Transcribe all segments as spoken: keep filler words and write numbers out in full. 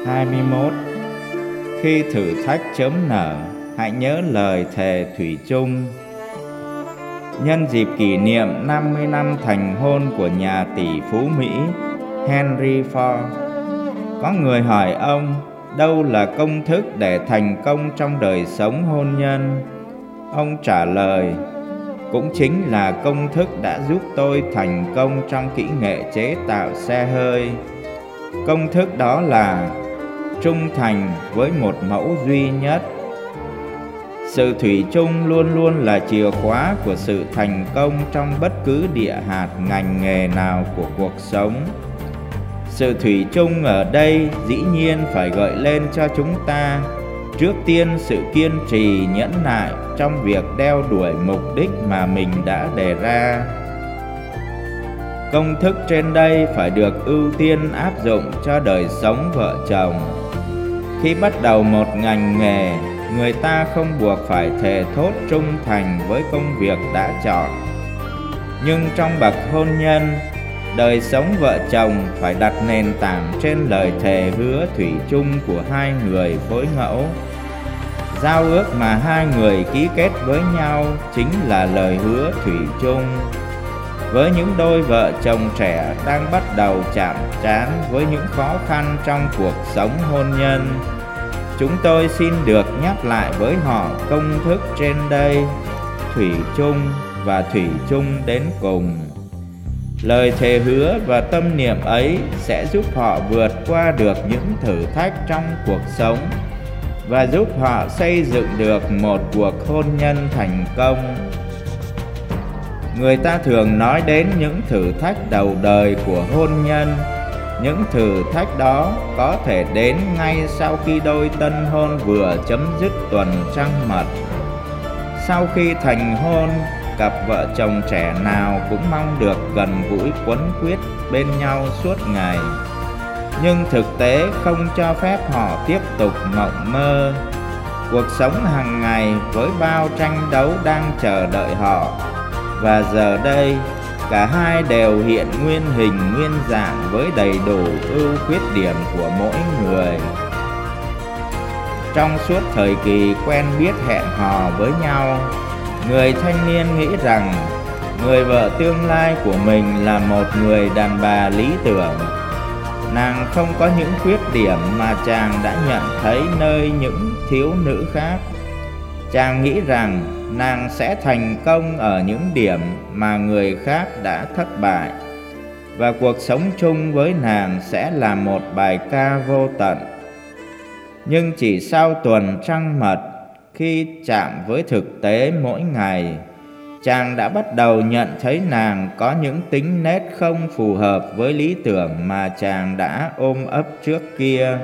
hai mươi mốt. Khi thử thách chớm nở, hãy nhớ lời thề thủy chung. Nhân dịp kỷ niệm năm mươi năm thành hôn của nhà tỷ phú Mỹ Henry Ford, có người hỏi ông đâu là công thức để thành công trong đời sống hôn nhân. Ông trả lời, cũng chính là công thức đã giúp tôi thành công trong kỹ nghệ chế tạo xe hơi. Công thức đó là trung thành với một mẫu duy nhất. Sự thủy chung luôn luôn là chìa khóa của sự thành công trong bất cứ địa hạt ngành nghề nào của cuộc sống. Sự thủy chung ở đây dĩ nhiên phải gợi lên cho chúng ta trước tiên sự kiên trì nhẫn nại trong việc đeo đuổi mục đích mà mình đã đề ra. Công thức trên đây phải được ưu tiên áp dụng cho đời sống vợ chồng. Khi bắt đầu một ngành nghề, người ta không buộc phải thề thốt trung thành với công việc đã chọn. Nhưng trong bậc hôn nhân, đời sống vợ chồng phải đặt nền tảng trên lời thề hứa thủy chung của hai người phối ngẫu. Giao ước mà hai người ký kết với nhau chính là lời hứa thủy chung. Với những đôi vợ chồng trẻ đang bắt đầu chạm trán với những khó khăn trong cuộc sống hôn nhân, chúng tôi xin được nhắc lại với họ công thức trên đây: thủy chung và thủy chung đến cùng. Lời thề hứa và tâm niệm ấy sẽ giúp họ vượt qua được những thử thách trong cuộc sống và giúp họ xây dựng được một cuộc hôn nhân thành công. Người ta thường nói đến những thử thách đầu đời của hôn nhân. Những thử thách đó có thể đến ngay sau khi đôi tân hôn vừa chấm dứt tuần trăng mật. Sau khi thành hôn, cặp vợ chồng trẻ nào cũng mong được gần gũi quấn quýt bên nhau suốt ngày. Nhưng thực tế không cho phép họ tiếp tục mộng mơ. Cuộc sống hàng ngày với bao tranh đấu đang chờ đợi họ. Và giờ đây, cả hai đều hiện nguyên hình nguyên dạng với đầy đủ ưu khuyết điểm của mỗi người. Trong suốt thời kỳ quen biết hẹn hò với nhau, người thanh niên nghĩ rằng người vợ tương lai của mình là một người đàn bà lý tưởng. Nàng không có những khuyết điểm mà chàng đã nhận thấy nơi những thiếu nữ khác. Chàng nghĩ rằng nàng sẽ thành công ở những điểm mà người khác đã thất bại, và cuộc sống chung với nàng sẽ là một bài ca vô tận. Nhưng chỉ sau tuần trăng mật, khi chạm với thực tế mỗi ngày, chàng đã bắt đầu nhận thấy nàng có những tính nết không phù hợp với lý tưởng mà chàng đã ôm ấp trước kia.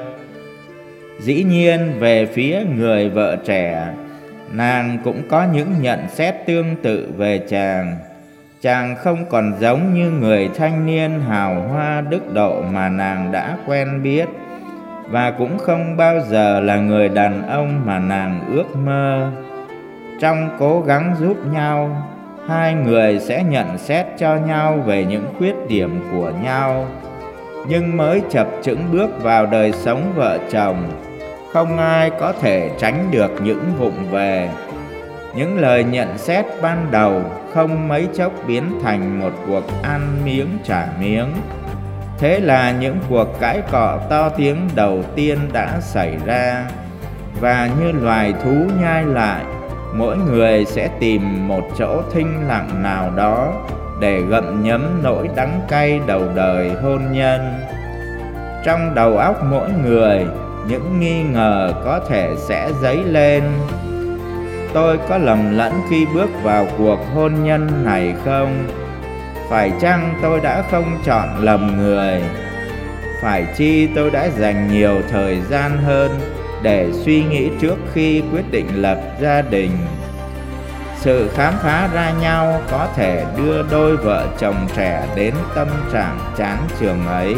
Dĩ nhiên, về phía người vợ trẻ, nàng cũng có những nhận xét tương tự về chàng. Chàng không còn giống như người thanh niên hào hoa đức độ mà nàng đã quen biết, và cũng không bao giờ là người đàn ông mà nàng ước mơ. Trong cố gắng giúp nhau, hai người sẽ nhận xét cho nhau về những khuyết điểm của nhau. Nhưng mới chập chững bước vào đời sống vợ chồng, không ai có thể tránh được những vụng về. Những lời nhận xét ban đầu không mấy chốc biến thành một cuộc ăn miếng trả miếng. Thế là những cuộc cãi cọ to tiếng đầu tiên đã xảy ra, và như loài thú nhai lại, mỗi người sẽ tìm một chỗ thinh lặng nào đó để gặm nhấm nỗi đắng cay đầu đời hôn nhân. Trong đầu óc mỗi người, những nghi ngờ có thể sẽ dấy lên. Tôi có lầm lẫn khi bước vào cuộc hôn nhân này không? Phải chăng tôi đã không chọn lầm người? Phải chi tôi đã dành nhiều thời gian hơn để suy nghĩ trước khi quyết định lập gia đình? Sự khám phá ra nhau có thể đưa đôi vợ chồng trẻ đến tâm trạng chán chường ấy.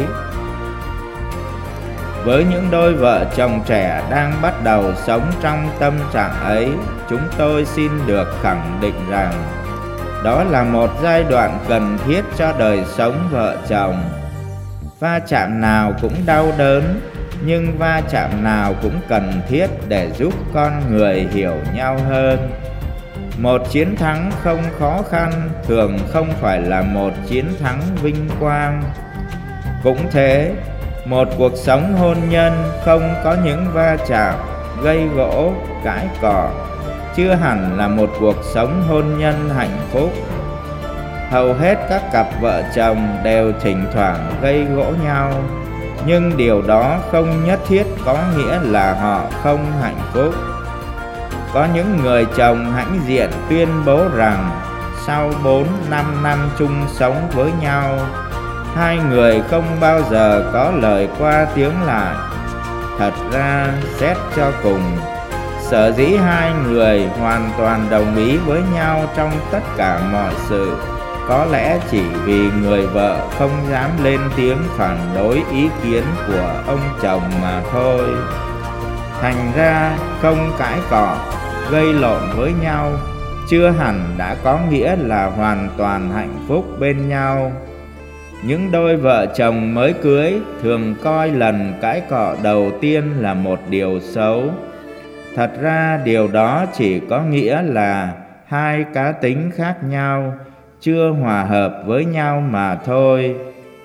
Với những đôi vợ chồng trẻ đang bắt đầu sống trong tâm trạng ấy, chúng tôi xin được khẳng định rằng đó là một giai đoạn cần thiết cho đời sống vợ chồng. Va chạm nào cũng đau đớn, nhưng va chạm nào cũng cần thiết để giúp con người hiểu nhau hơn. Một chiến thắng không khó khăn thường không phải là một chiến thắng vinh quang. Cũng thế, một cuộc sống hôn nhân không có những va chạm, gây gỗ, cãi cọ chưa hẳn là một cuộc sống hôn nhân hạnh phúc. Hầu hết các cặp vợ chồng đều thỉnh thoảng gây gỗ nhau, nhưng điều đó không nhất thiết có nghĩa là họ không hạnh phúc. Có những người chồng hãnh diện tuyên bố rằng sau bốn năm năm chung sống với nhau, hai người không bao giờ có lời qua tiếng lại. Thật ra, xét cho cùng, sở dĩ hai người hoàn toàn đồng ý với nhau trong tất cả mọi sự, có lẽ chỉ vì người vợ không dám lên tiếng phản đối ý kiến của ông chồng mà thôi. Thành ra, không cãi cọ, gây lộn với nhau chưa hẳn đã có nghĩa là hoàn toàn hạnh phúc bên nhau. Những đôi vợ chồng mới cưới thường coi lần cãi cọ đầu tiên là một điều xấu. Thật ra điều đó chỉ có nghĩa là hai cá tính khác nhau chưa hòa hợp với nhau mà thôi.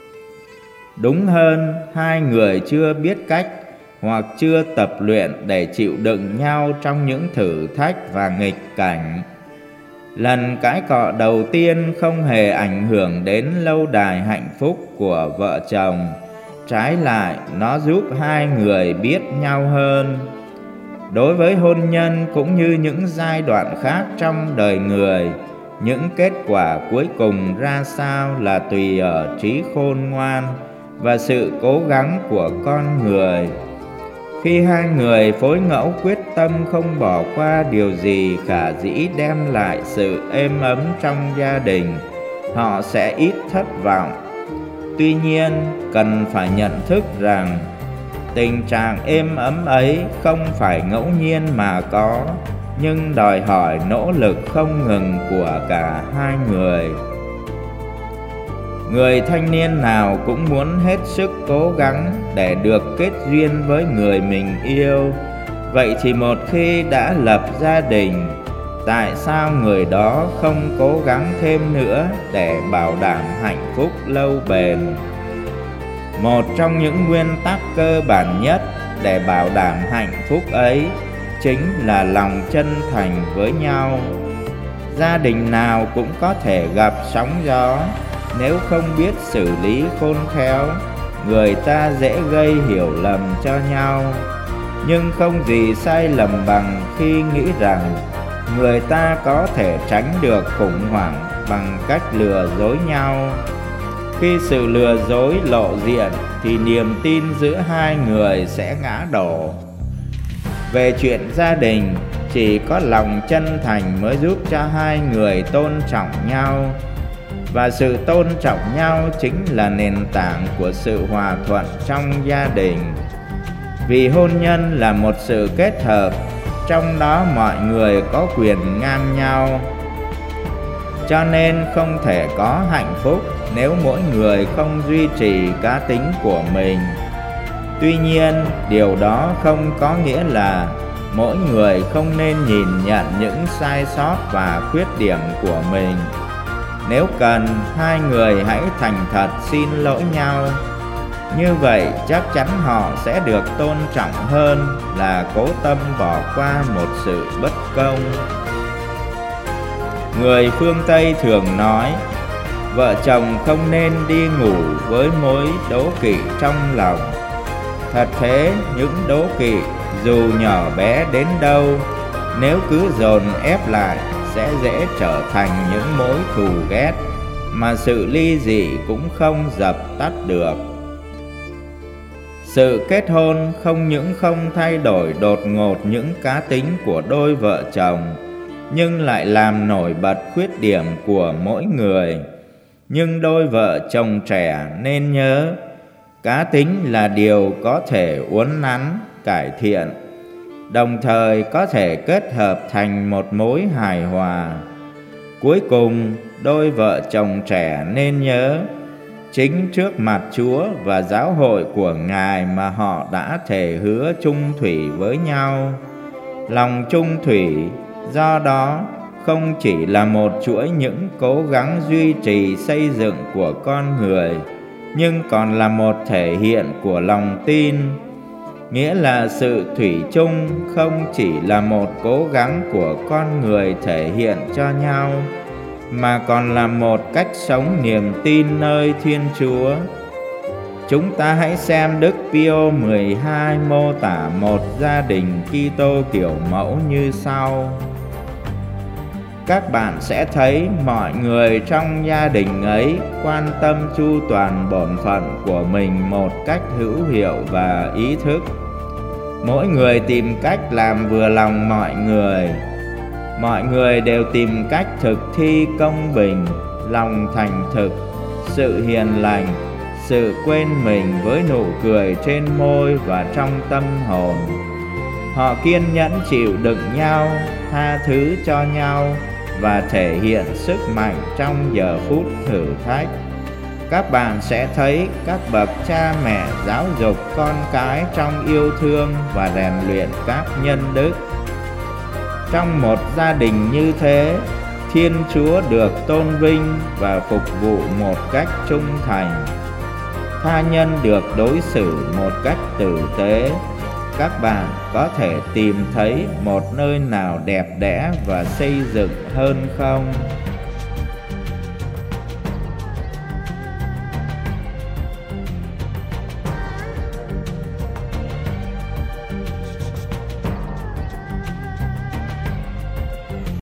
Đúng hơn, hai người chưa biết cách hoặc chưa tập luyện để chịu đựng nhau trong những thử thách và nghịch cảnh. Lần cãi cọ đầu tiên không hề ảnh hưởng đến lâu đài hạnh phúc của vợ chồng. Trái lại, nó giúp hai người biết nhau hơn. Đối với hôn nhân cũng như những giai đoạn khác trong đời người, những kết quả cuối cùng ra sao là tùy ở trí khôn ngoan và sự cố gắng của con người. Khi hai người phối ngẫu quyết tâm không bỏ qua điều gì khả dĩ đem lại sự êm ấm trong gia đình, họ sẽ ít thất vọng. Tuy nhiên, cần phải nhận thức rằng tình trạng êm ấm ấy không phải ngẫu nhiên mà có, nhưng đòi hỏi nỗ lực không ngừng của cả hai người. Người thanh niên nào cũng muốn hết sức cố gắng để được kết duyên với người mình yêu. Vậy thì một khi đã lập gia đình, tại sao người đó không cố gắng thêm nữa để bảo đảm hạnh phúc lâu bền? Một trong những nguyên tắc cơ bản nhất để bảo đảm hạnh phúc ấy chính là lòng chân thành với nhau. Gia đình nào cũng có thể gặp sóng gió. Nếu không biết xử lý khôn khéo, người ta dễ gây hiểu lầm cho nhau. Nhưng không gì sai lầm bằng khi nghĩ rằng người ta có thể tránh được khủng hoảng bằng cách lừa dối nhau. Khi sự lừa dối lộ diện thì niềm tin giữa hai người sẽ ngã đổ. Về chuyện gia đình, chỉ có lòng chân thành mới giúp cho hai người tôn trọng nhau. Và sự tôn trọng nhau chính là nền tảng của sự hòa thuận trong gia đình. Vì hôn nhân là một sự kết hợp, trong đó mọi người có quyền ngang nhau. Cho nên không thể có hạnh phúc nếu mỗi người không duy trì cá tính của mình. Tuy nhiên, điều đó không có nghĩa là mỗi người không nên nhìn nhận những sai sót và khuyết điểm của mình. Nếu cần, hai người hãy thành thật xin lỗi nhau. Như vậy chắc chắn họ sẽ được tôn trọng hơn là cố tâm bỏ qua một sự bất công. Người phương Tây thường nói, vợ chồng không nên đi ngủ với mối đố kỵ trong lòng. Thật thế, những đố kỵ dù nhỏ bé đến đâu, nếu cứ dồn ép lại sẽ dễ trở thành những mối thù ghét mà sự ly dị cũng không dập tắt được. Sự kết hôn không những không thay đổi đột ngột những cá tính của đôi vợ chồng, nhưng lại làm nổi bật khuyết điểm của mỗi người. Nhưng đôi vợ chồng trẻ nên nhớ, cá tính là điều có thể uốn nắn, cải thiện, đồng thời có thể kết hợp thành một mối hài hòa. Cuối cùng, đôi vợ chồng trẻ nên nhớ, chính trước mặt Chúa và giáo hội của Ngài mà họ đã thề hứa chung thủy với nhau. Lòng chung thủy do đó không chỉ là một chuỗi những cố gắng duy trì xây dựng của con người, nhưng còn là một thể hiện của lòng tin. Nghĩa là sự thủy chung không chỉ là một cố gắng của con người thể hiện cho nhau, mà còn là một cách sống niềm tin nơi Thiên Chúa. Chúng ta hãy xem Đức Pio mười hai mô tả một gia đình Kitô kiểu mẫu như sau. Các bạn sẽ thấy mọi người trong gia đình ấy quan tâm chu toàn bổn phận của mình một cách hữu hiệu và ý thức. Mỗi người tìm cách làm vừa lòng mọi người. Mọi người đều tìm cách thực thi công bình, lòng thành thực, sự hiền lành, sự quên mình với nụ cười trên môi và trong tâm hồn. Họ kiên nhẫn chịu đựng nhau, tha thứ cho nhau và thể hiện sức mạnh trong giờ phút thử thách. Các bạn sẽ thấy các bậc cha mẹ giáo dục con cái trong yêu thương và rèn luyện các nhân đức. Trong một gia đình như thế, Thiên Chúa được tôn vinh và phục vụ một cách trung thành. Tha nhân được đối xử một cách tử tế. Các bạn có thể tìm thấy một nơi nào đẹp đẽ và xây dựng hơn không?